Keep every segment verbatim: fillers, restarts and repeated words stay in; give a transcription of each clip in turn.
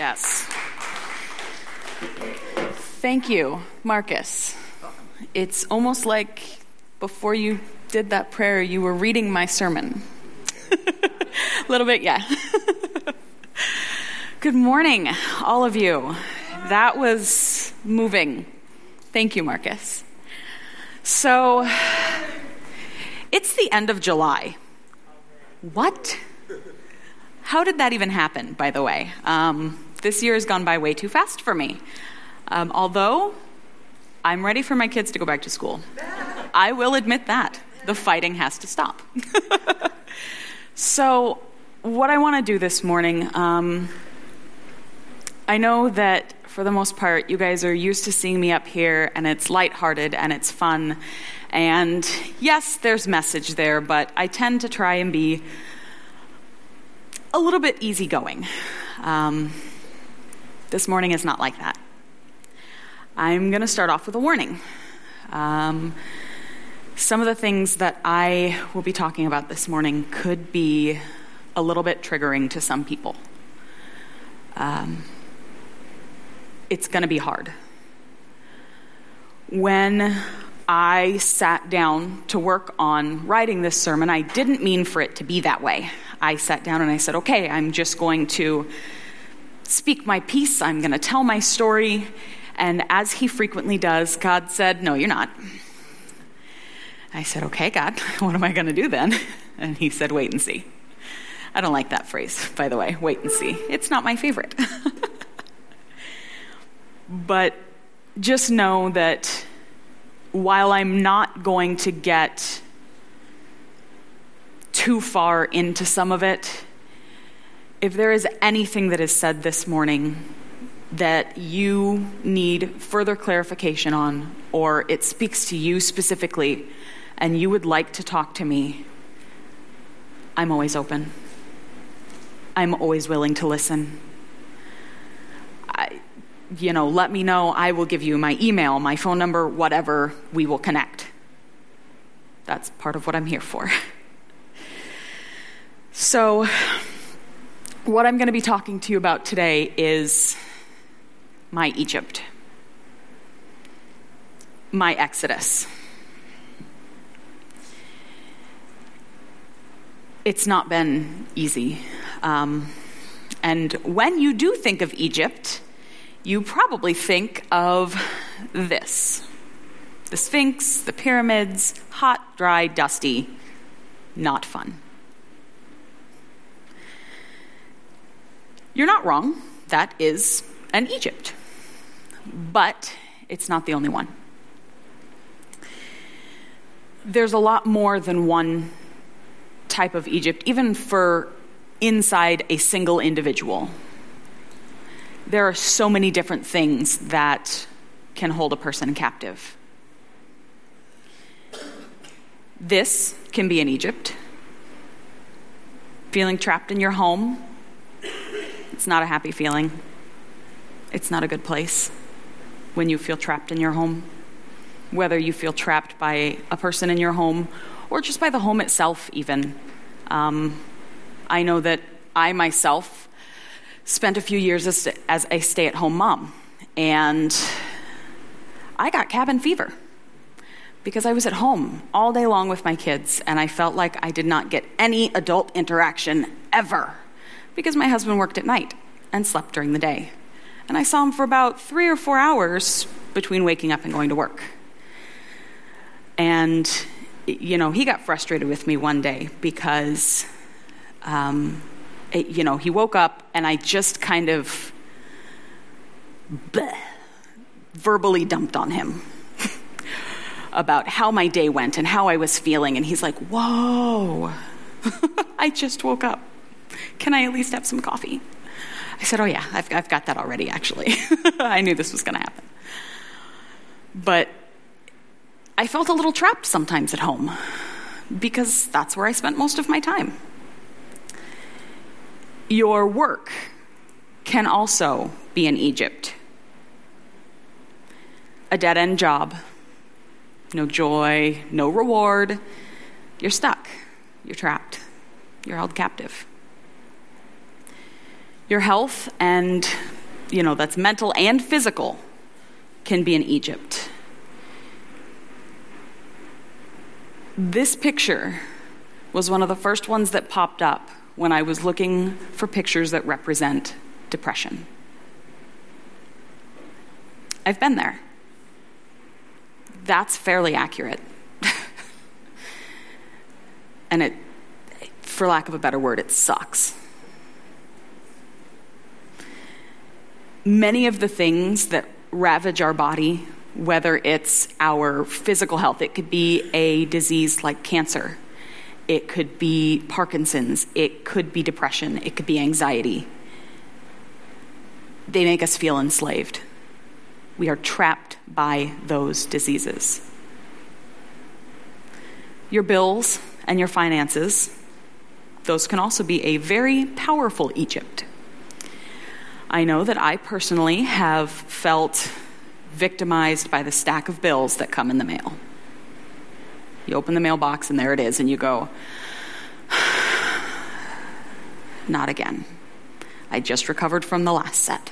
Yes. Thank you, Marcus. It's almost like before you did that prayer, you were reading my sermon. A little bit, yeah. Good morning, all of you. That was moving. Thank you, Marcus. So, it's the end of July. What? How did that even happen, by the way? Um, this year has gone by way too fast for me. Um, although, I'm ready for my kids to go back to school. I will admit that. The fighting has to stop. So, what I want to do this morning, um, I know that for the most part, you guys are used to seeing me up here, and it's lighthearted and it's fun. And yes, there's message there, but I tend to try and be a little bit easygoing. Um, this morning is not like that. I'm going to start off with a warning. Um, some of the things that I will be talking about this morning could be a little bit triggering to some people. Um, it's going to be hard. When I sat down to work on writing this sermon, I didn't mean for it to be that way. I sat down and I said, okay, I'm just going to speak my piece. I'm going to tell my story. And as he frequently does, God said, no, you're not. I said, okay, God, what am I going to do then? And he said, wait and see. I don't like that phrase, by the way, wait and see. It's not my favorite. But just know that while I'm not going to get too far into some of it, if there is anything that is said this morning that you need further clarification on, or it speaks to you specifically, and you would like to talk to me, I'm always open. I'm always willing to listen. I, you know, let me know. I will give you my email, my phone number, whatever. We will connect. That's part of what I'm here for. So, what I'm going to be talking to you about today is my Egypt, my Exodus. It's not been easy. Um, and when you do think of Egypt, you probably think of this. The Sphinx, the pyramids, hot, dry, dusty, not fun. You're not wrong. That is an Egypt. But it's not the only one. There's a lot more than one type of Egypt, even for inside a single individual. There are so many different things that can hold a person captive. This can be an Egypt. Feeling trapped in your home. It's not a happy feeling. It's not a good place when you feel trapped in your home. Whether you feel trapped by a person in your home or just by the home itself even. Um, I know that I myself spent a few years as, as a stay-at-home mom, and I got cabin fever because I was at home all day long with my kids, and I felt like I did not get any adult interaction ever because my husband worked at night and slept during the day. And I saw him for about three or four hours between waking up and going to work. And, you know, he got frustrated with me one day because, um, it, you know, he woke up and I just kind of bleh, verbally dumped on him about how my day went and how I was feeling. And he's like, whoa, I just woke up. Can I at least have some coffee? I said, oh yeah, I've, I've got that already, actually. I knew this was going to happen. But I felt a little trapped sometimes at home because that's where I spent most of my time. Your work can also be in Egypt. A dead-end job, no joy, no reward. You're stuck. You're trapped. You're held captive. Your health, and, you know, that's mental and physical, can be in Egypt. This picture was one of the first ones that popped up when I was looking for pictures that represent depression. I've been there. That's fairly accurate. And it, for lack of a better word, it sucks. Many of the things that ravage our body, whether it's our physical health, it could be a disease like cancer, it could be Parkinson's, it could be depression, it could be anxiety. They make us feel enslaved. We are trapped by those diseases. Your bills and your finances, those can also be a very powerful Egypt. I know that I personally have felt victimized by the stack of bills that come in the mail. You open the mailbox and there it is, and you go, not again. I just recovered from the last set.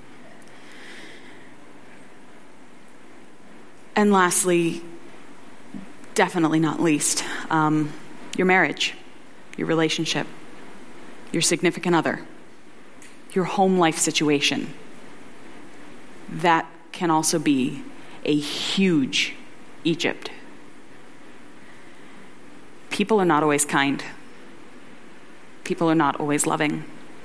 And lastly, definitely not least, um, your marriage, your relationship, your significant other, your home life situation. That can also be a huge Egypt. People are not always kind. People are not always loving.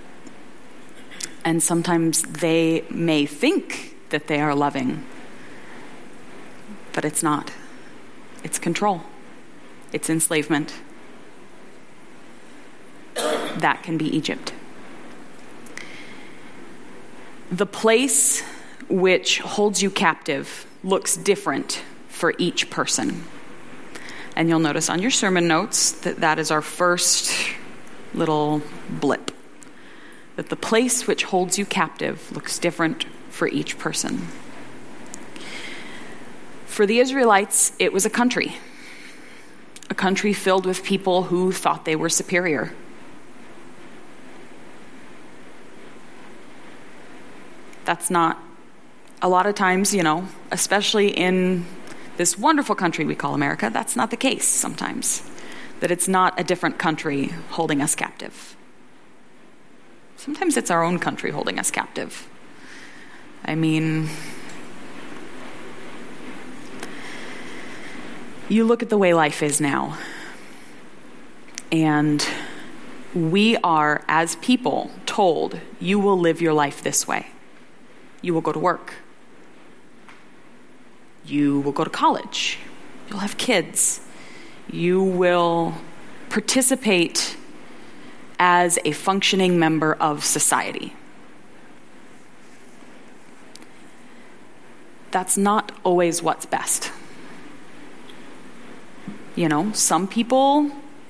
And sometimes they may think that they are loving, but it's not. It's control. It's enslavement. That can be Egypt. The place which holds you captive looks different for each person. And you'll notice on your sermon notes that that is our first little blip. That the place which holds you captive looks different for each person. For the Israelites, it was a country. A country filled with people who thought they were superior. That's not, a lot of times, you know, especially in this wonderful country we call America, that's not the case sometimes. That it's not a different country holding us captive. Sometimes it's our own country holding us captive. I mean, you look at the way life is now, and we are, as people, told, you will live your life this way. You will go to work. You will go to college. You'll have kids. You will participate as a functioning member of society. That's not always what's best. You know, some people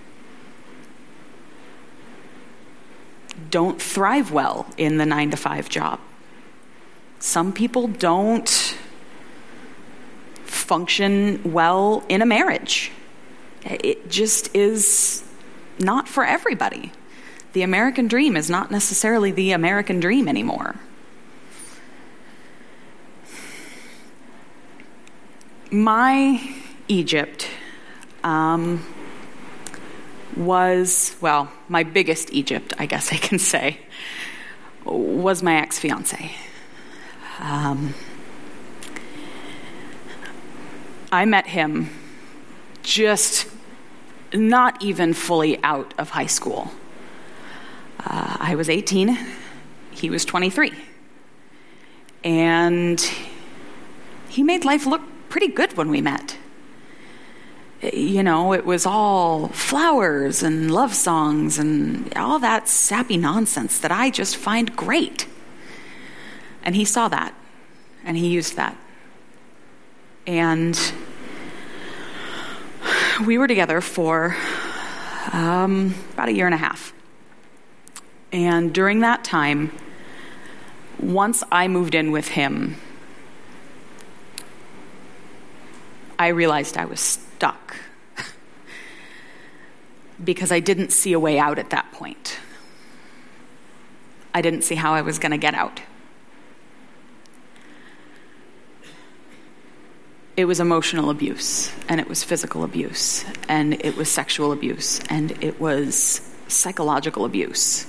don't thrive well in the nine to five job. Some people don't function well in a marriage. It just is not for everybody. The American dream is not necessarily the American dream anymore. My Egypt um, was, well, my biggest Egypt, I guess I can say, was my ex-fiance. Um, I met him just not even fully out of high school. Uh, I was eighteen, he was twenty-three. And he made life look pretty good when we met. You know, it was all flowers and love songs and all that sappy nonsense that I just find great. And he saw that, and he used that. And we were together for um, about a year and a half. And during that time, once I moved in with him, I realized I was stuck because I didn't see a way out at that point. I didn't see how I was going to get out. It was emotional abuse, and it was physical abuse, and it was sexual abuse, and it was psychological abuse.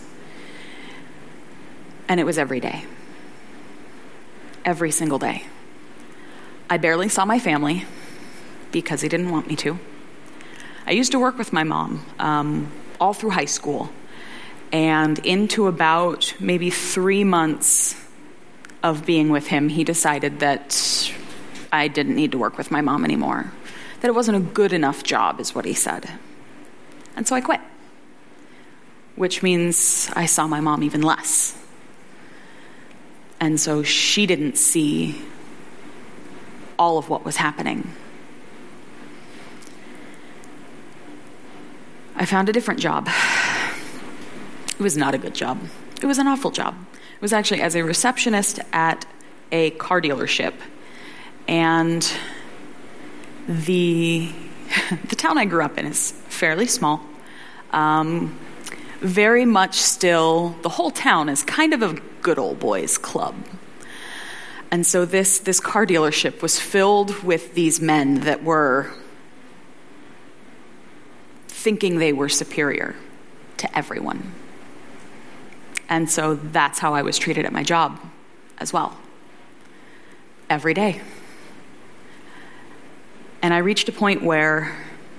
And it was every day. Every single day. I barely saw my family because he didn't want me to. I used to work with my mom um, all through high school, and into about maybe three months of being with him, he decided that I didn't need to work with my mom anymore, that it wasn't a good enough job, is what he said. And so I quit, which means I saw my mom even less. And so she didn't see all of what was happening. I found a different job. It was not a good job. It was an awful job. It was actually as a receptionist at a car dealership. And the the town I grew up in is fairly small. Um, very much still, the whole town is kind of a good old boys club. And so this, this car dealership was filled with these men that were thinking they were superior to everyone. And so that's how I was treated at my job as well. Every day. And I reached a point where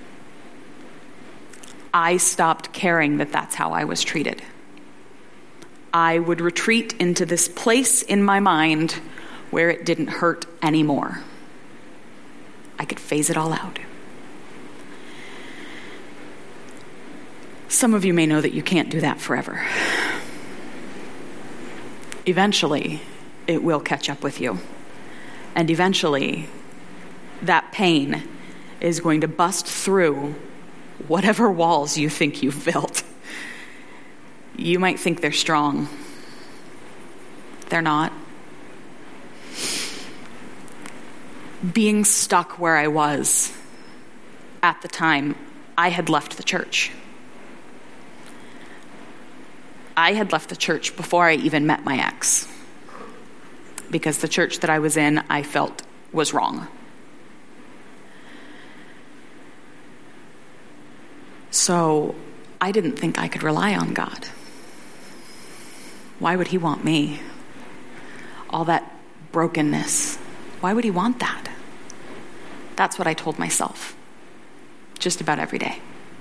I stopped caring that that's how I was treated. I would retreat into this place in my mind where it didn't hurt anymore. I could phase it all out. Some of you may know that you can't do that forever. Eventually, it will catch up with you. And eventually, that pain is going to bust through whatever walls you think you've built. You might think they're strong. They're not. Being stuck where I was at the time, I had left the church. I had left the church before I even met my ex, because the church that I was in, I felt was wrong. So I didn't think I could rely on God. Why would he want me? All that brokenness. Why would he want that? That's what I told myself just about every day.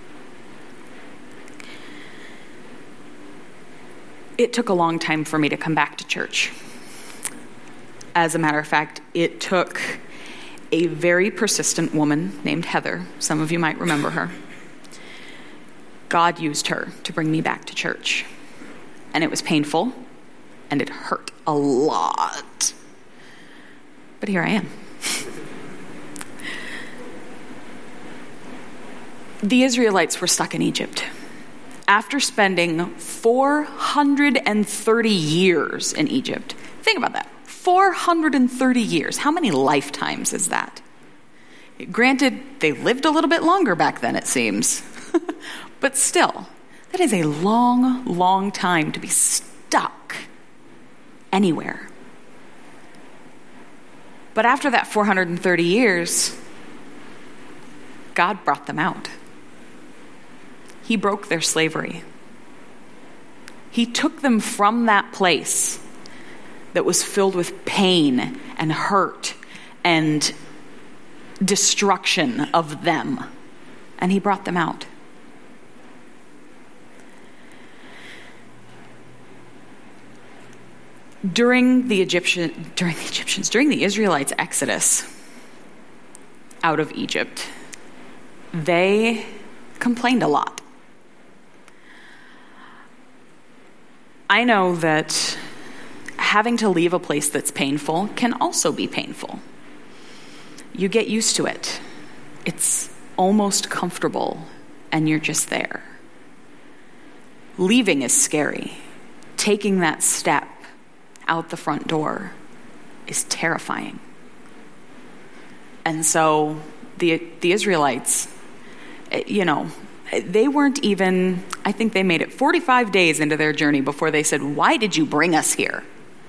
It took a long time for me to come back to church. As a matter of fact, it took a very persistent woman named Heather. Some of you might remember her. God used her to bring me back to church. And it was painful, and it hurt a lot. But here I am. The Israelites were stuck in Egypt. After spending four hundred thirty years in Egypt. Think about that. four hundred thirty years. How many lifetimes is that? Granted, they lived a little bit longer back then, it seems. But still, that is a long, long time to be stuck anywhere. But after that four hundred thirty years, God brought them out. He broke their slavery. He took them from that place that was filled with pain and hurt and destruction of them, and he brought them out. During the Egyptian, during the Egyptians, during the Israelites' exodus out of Egypt, they complained a lot. I know that having to leave a place that's painful can also be painful. You get used to it. It's almost comfortable, and you're just there. Leaving is scary. Taking that step out the front door is terrifying. And so the the Israelites, you know, they weren't even, I think they made it forty-five days into their journey before they said, "Why did you bring us here?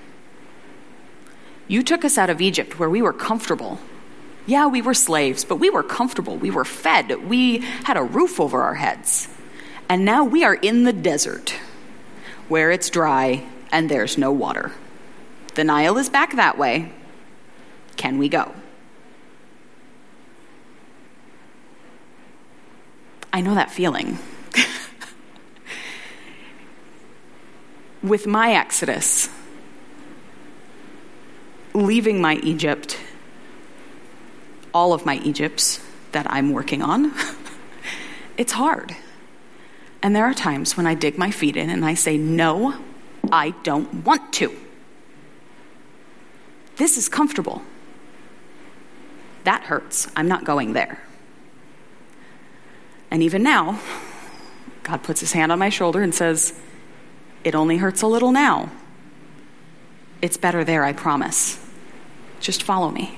You took us out of Egypt where we were comfortable. Yeah, we were slaves, but we were comfortable. We were fed. We had a roof over our heads. And now we are in the desert where it's dry and there's no water. The Nile is back that way. Can we go?" I know that feeling. With my exodus, leaving my Egypt, all of my Egypts that I'm working on, it's hard. And there are times when I dig my feet in and I say, "No, I don't want to. This is comfortable. That hurts. I'm not going there." And even now, God puts his hand on my shoulder and says, "It only hurts a little now. It's better there, I promise. Just follow me."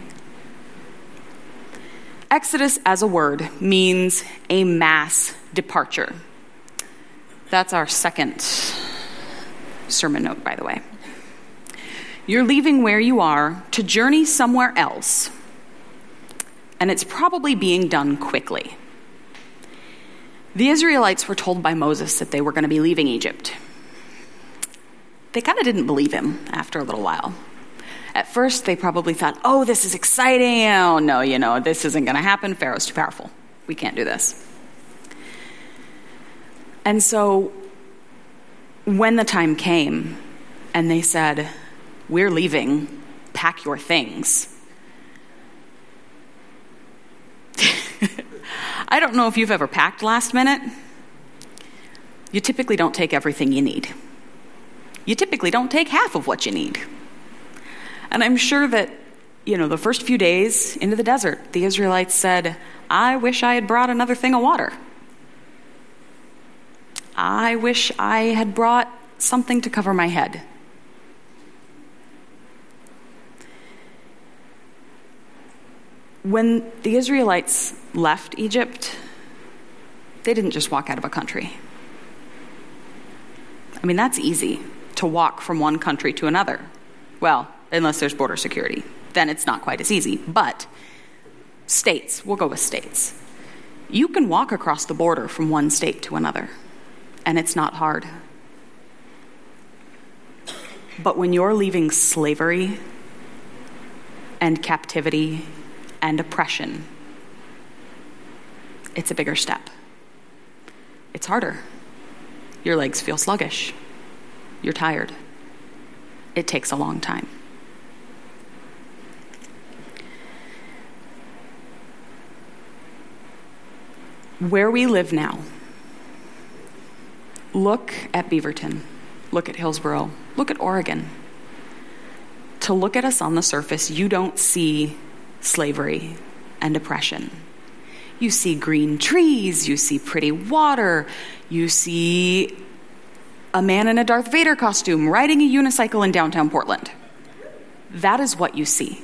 Exodus as a word means a mass departure. That's our second sermon note, by the way. You're leaving where you are to journey somewhere else, and it's probably being done quickly. The Israelites were told by Moses that they were going to be leaving Egypt. They kind of didn't believe him after a little while. At first, they probably thought, "Oh, this is exciting. Oh, no, you know, this isn't going to happen. Pharaoh's too powerful. We can't do this." And so when the time came and they said, "We're leaving, pack your things," I don't know if you've ever packed last minute. You typically don't take everything you need. You typically don't take half of what you need. And I'm sure that, you know, the first few days into the desert, the Israelites said, "I wish I had brought another thing of water. I wish I had brought something to cover my head." When the Israelites left Egypt, they didn't just walk out of a country. I mean, that's easy, to walk from one country to another. Well, unless there's border security. Then it's not quite as easy. But states, we'll go with states. You can walk across the border from one state to another, and it's not hard. But when you're leaving slavery and captivity and oppression, it's a bigger step. It's harder. Your legs feel sluggish. You're tired. It takes a long time. Where we live now, look at Beaverton, look at Hillsborough, look at Oregon. To look at us on the surface, you don't see slavery and oppression. You see green trees, you see pretty water, you see a man in a Darth Vader costume riding a unicycle in downtown Portland. That is what you see.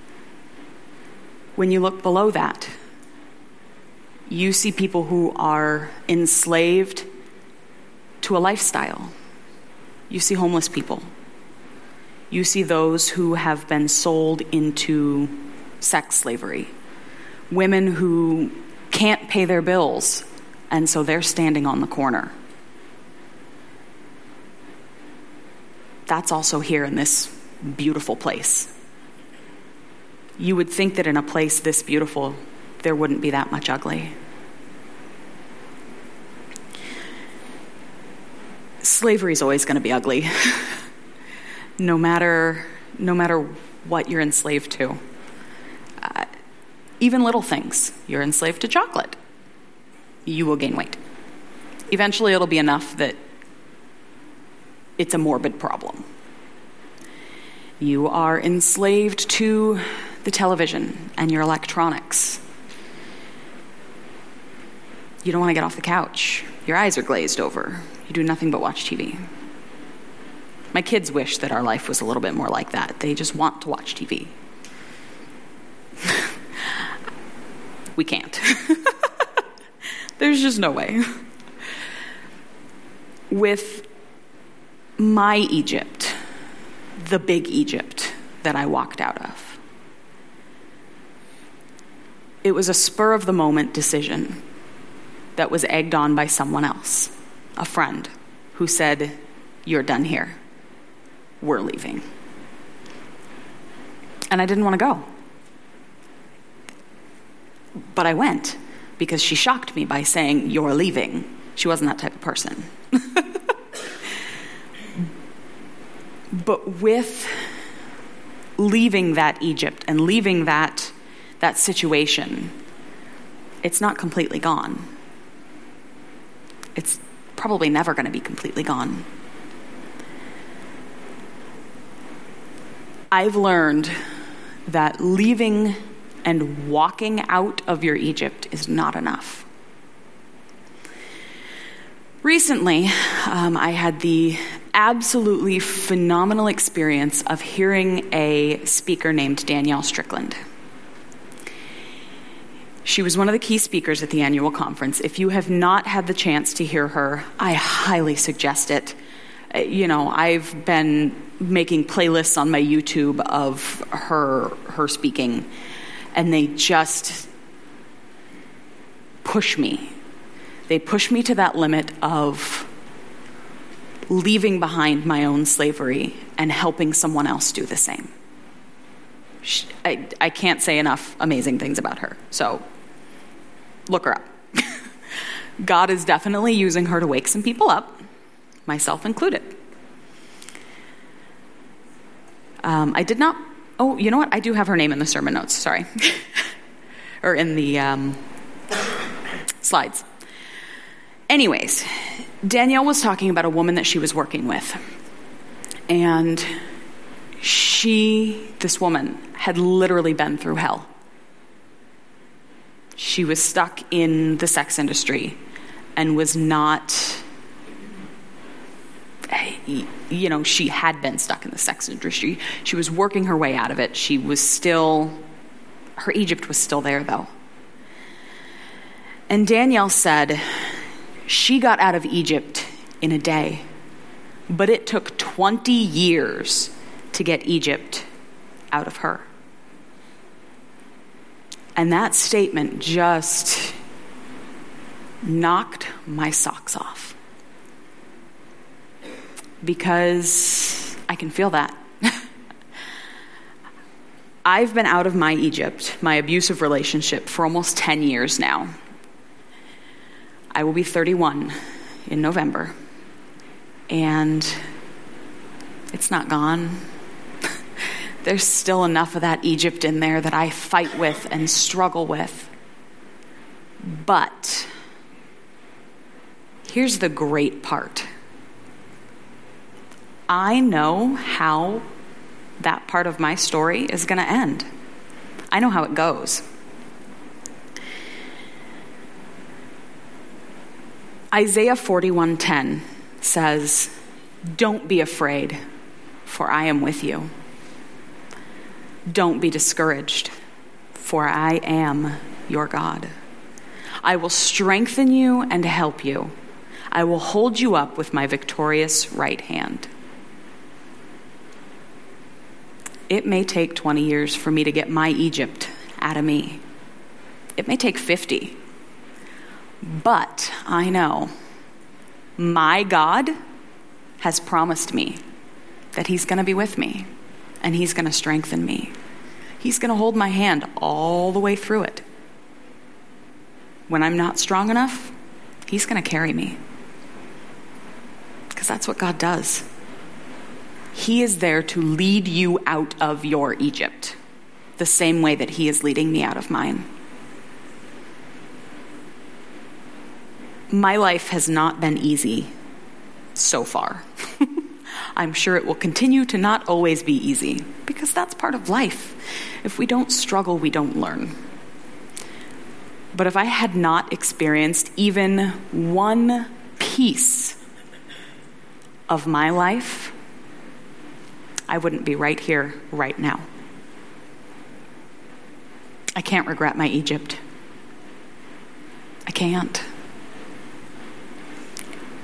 When you look below that, you see people who are enslaved to a lifestyle. You see homeless people. You see those who have been sold into sex slavery. Women who can't pay their bills, and so they're standing on the corner. That's also here in this beautiful place. You would think that in a place this beautiful, there wouldn't be that much ugly. Slavery is always going to be ugly, no matter no matter what you're enslaved to. Uh, even little things. You're enslaved to chocolate. You will gain weight. Eventually, it'll be enough that it's a morbid problem. You are enslaved to the television and your electronics. You don't want to get off the couch. Your eyes are glazed over. You do nothing but watch T V. My kids wish that our life was a little bit more like that. They just want to watch T V. We can't. There's just no way. With my Egypt, the big Egypt that I walked out of, it was a spur of the moment decision that was egged on by someone else, a friend who said, "You're done here. We're leaving." And I didn't want to go. But I went because she shocked me by saying, "You're leaving." She wasn't that type of person. But with leaving that Egypt and leaving that, that situation, it's not completely gone. It's probably never going to be completely gone. I've learned that leaving and walking out of your Egypt is not enough. Recently, um, I had the absolutely phenomenal experience of hearing a speaker named Danielle Strickland. She was one of the key speakers at the annual conference. If you have not had the chance to hear her, I highly suggest it. You know, I've been making playlists on my YouTube of her her speaking, and they just push me. They push me to that limit of leaving behind my own slavery and helping someone else do the same. She, I, I can't say enough amazing things about her, so look her up. God is definitely using her to wake some people up, myself included. Um, I did not, oh, you know what? I do have her name in the sermon notes, sorry. or in the um, slides. Anyways, Danielle was talking about a woman that she was working with. And she, this woman, had literally been through hell. She was stuck in the sex industry and was not, you know, she had been stuck in the sex industry. She was working her way out of it. She was still, her Egypt was still there though. And Danielle said, she got out of Egypt in a day, but it took twenty years to get Egypt out of her. And that statement just knocked my socks off. Because I can feel that. I've been out of my Egypt, my abusive relationship, for almost ten years now. I will be thirty-one in November. And it's not gone. There's still enough of that Egypt in there that I fight with and struggle with. But here's the great part. I know how that part of my story is going to end. I know how it goes. Isaiah forty-one ten says, "Don't be afraid, for I am with you. Don't be discouraged, for I am your God. I will strengthen you and help you. I will hold you up with my victorious right hand." It may take twenty years for me to get my Egypt out of me. It may take fifty. But I know my God has promised me that he's going to be with me and he's going to strengthen me. He's going to hold my hand all the way through it. When I'm not strong enough, he's going to carry me. Because that's what God does. He is there to lead you out of your Egypt, the same way that he is leading me out of mine. My life has not been easy so far. I'm sure it will continue to not always be easy, because that's part of life. If we don't struggle, we don't learn. But if I had not experienced even one piece of my life, I wouldn't be right here, right now. I can't regret my Egypt. I can't.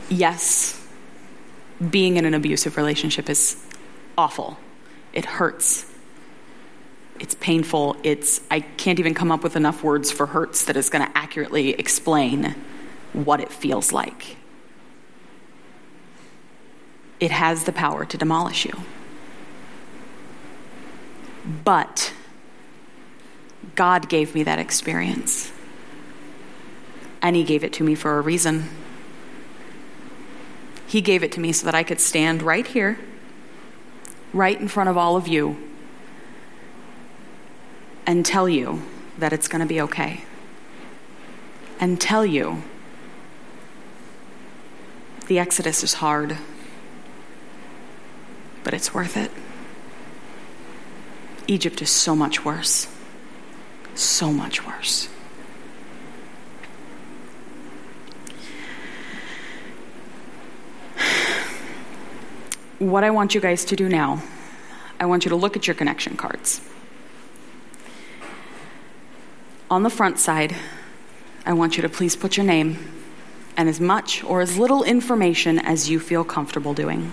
Yes, being in an abusive relationship is awful. It hurts. It's painful. It's, I can't even come up with enough words for hurts that is going to accurately explain what it feels like. It has the power to demolish you. But God gave me that experience. And he gave it to me for a reason. He gave it to me so that I could stand right here, right in front of all of you, and tell you that it's going to be okay. And tell you the Exodus is hard, but it's worth it. Egypt is so much worse. So much worse. What I want you guys to do now, I want you to look at your connection cards. On the front side, I want you to please put your name and as much or as little information as you feel comfortable doing.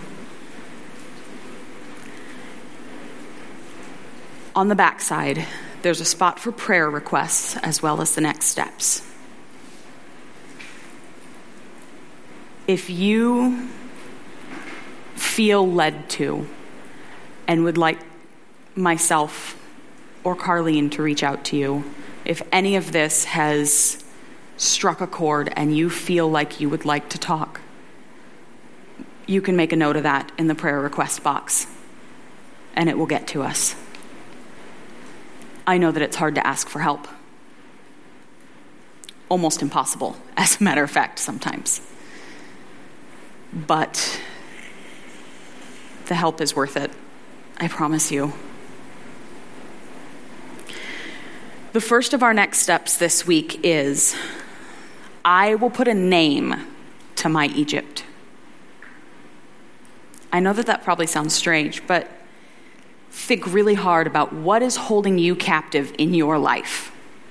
On the back side, there's a spot for prayer requests as well as the next steps. If you feel led to and would like myself or Carlene to reach out to you, if any of this has struck a chord and you feel like you would like to talk, you can make a note of that in the prayer request box and it will get to us. I know that it's hard to ask for help. Almost impossible, as a matter of fact, sometimes. But the help is worth it. I promise you. The first of our next steps this week is I will put a name to my Egypt. I know that that probably sounds strange, but think really hard about what is holding you captive in your life.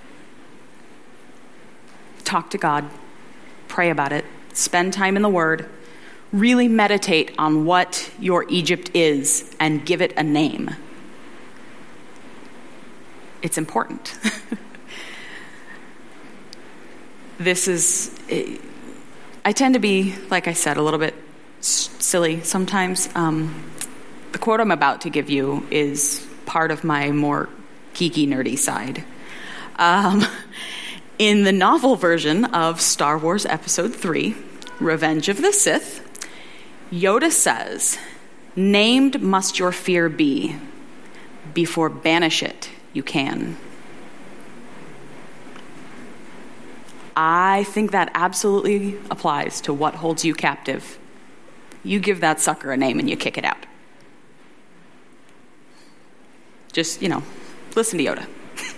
Talk to God. Pray about it. Spend time in the Word. Really meditate on what your Egypt is and give it a name. It's important. This is, I tend to be, like I said, a little bit silly sometimes. Um, the quote I'm about to give you is part of my more geeky, nerdy side. Um, in the novel version of Star Wars Episode three, Revenge of the Sith, Yoda says, "Named must your fear be, before banish it you can." I think that absolutely applies to what holds you captive. You give that sucker a name and you kick it out. Just, you know, listen to Yoda.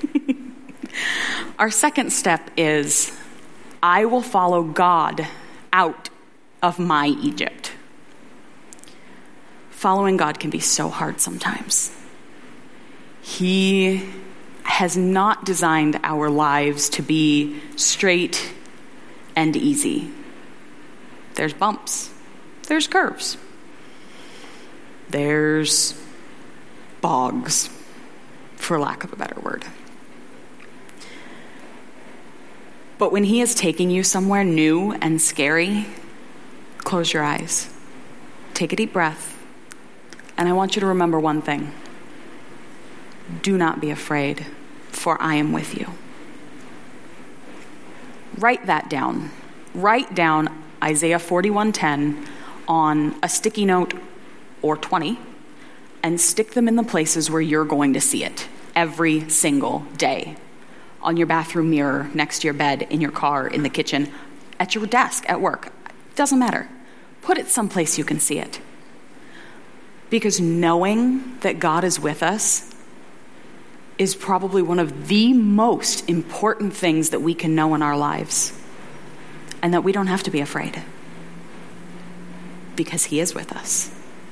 Our second step is I will follow God out of my Egypt. Following God can be so hard sometimes. He has not designed our lives to be straight and easy. There's bumps. There's curves. There's bogs, for lack of a better word. But when he is taking you somewhere new and scary, close your eyes. Take a deep breath. And I want you to remember one thing. Do not be afraid, for I am with you. Write that down. Write down Isaiah forty-one ten on a sticky note or twenty and stick them in the places where you're going to see it every single day. On your bathroom mirror, next to your bed, in your car, in the kitchen, at your desk, at work. Doesn't matter. Put it someplace you can see it. Because knowing that God is with us is probably one of the most important things that we can know in our lives. And that we don't have to be afraid. Because he is with us.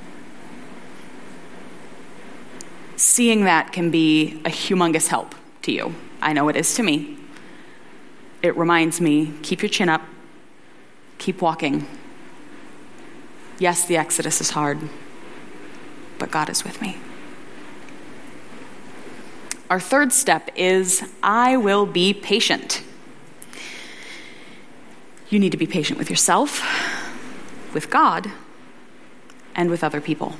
Seeing that can be a humongous help to you. I know it is to me. It reminds me, keep your chin up, keep walking, Yes, the Exodus is hard, but God is with me. Our third step is, I will be patient. You need to be patient with yourself, with God, and with other people.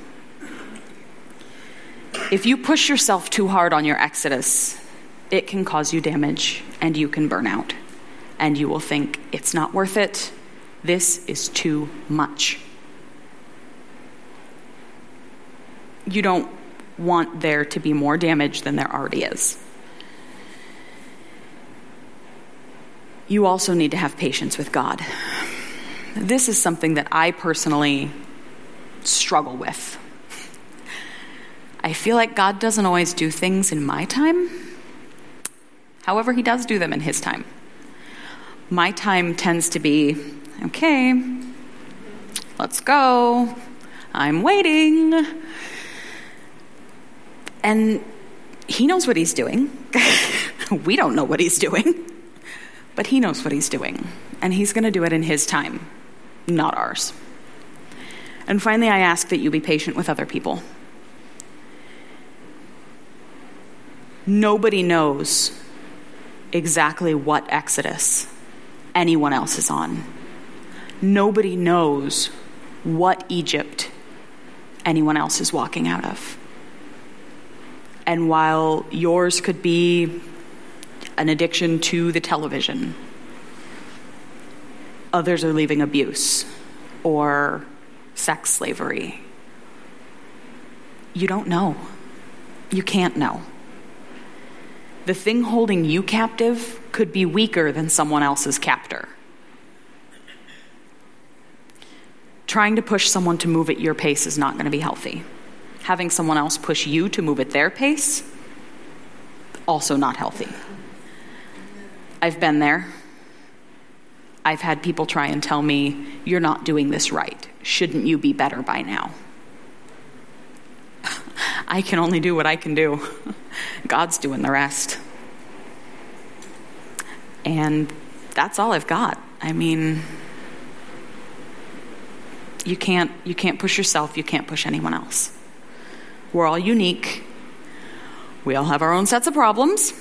If you push yourself too hard on your Exodus, it can cause you damage and you can burn out. And you will think, it's not worth it. This is too much. You don't want there to be more damage than there already is. You also need to have patience with God. This is something that I personally struggle with. I feel like God doesn't always do things in my time. However, he does do them in his time. My time tends to be, okay, let's go. I'm waiting. And he knows what he's doing. We don't know what he's doing, but he knows what he's doing. And he's going to do it in his time, not ours. And finally, I ask that you be patient with other people. Nobody knows exactly what Exodus anyone else is on. Nobody knows what Egypt anyone else is walking out of. And while yours could be an addiction to the television, others are leaving abuse or sex slavery. You don't know. You can't know. The thing holding you captive could be weaker than someone else's captor. Trying to push someone to move at your pace is not going to be healthy. Having someone else push you to move at their pace, also not healthy. I've been there. I've had people try and tell me, you're not doing this right. Shouldn't you be better by now? I can only do what I can do. God's doing the rest. And that's all I've got. I mean, you can't you can't push yourself, you can't push anyone else. We're all unique. We all have our own sets of problems.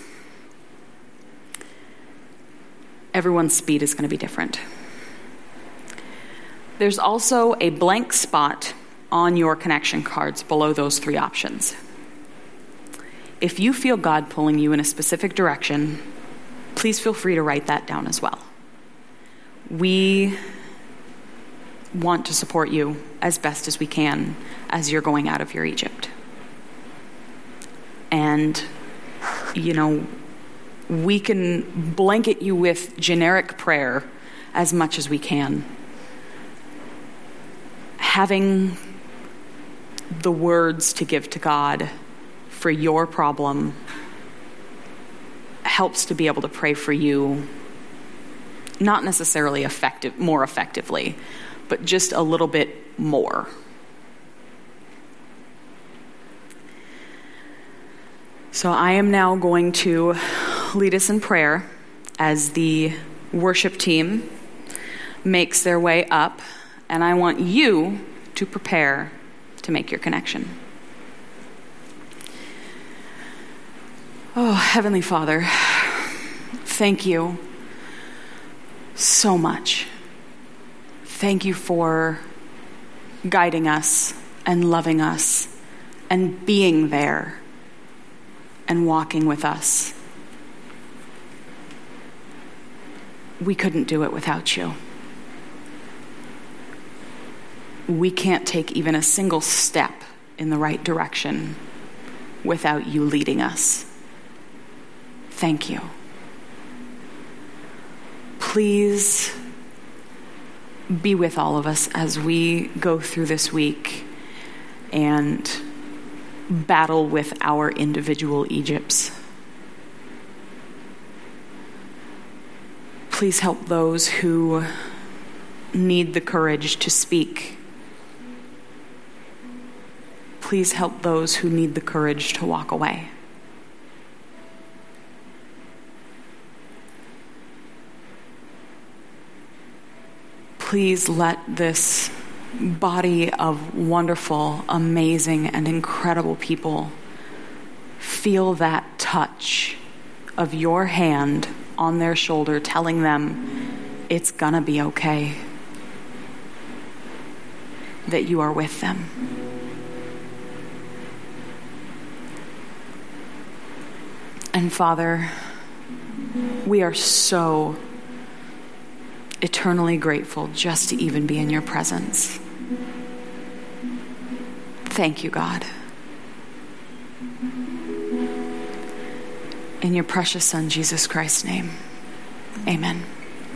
Everyone's speed is going to be different. There's also a blank spot on your connection cards below those three options. If you feel God pulling you in a specific direction, please feel free to write that down as well. We want to support you as best as we can as you're going out of your Egypt. And, you know, we can blanket you with generic prayer as much as we can. Having the words to give to God for your problem helps to be able to pray for you, not necessarily effective, more effectively, but just a little bit more. So I am now going to lead us in prayer as the worship team makes their way up, and I want you to prepare to make your connection. Oh, Heavenly Father, thank you so much. Thank you for guiding us and loving us and being there and walking with us. We couldn't do it without you. We can't take even a single step in the right direction without you leading us. Thank you. Please be with all of us as we go through this week and battle with our individual Egypts. Please help those who need the courage to speak. Please help those who need the courage to walk away. Please let this body of wonderful, amazing, and incredible people feel that touch of your hand on their shoulder telling them it's gonna be okay, that you are with them. And Father, we are so eternally grateful just to even be in your presence. Thank you, God. In your precious Son, Jesus Christ's name, amen.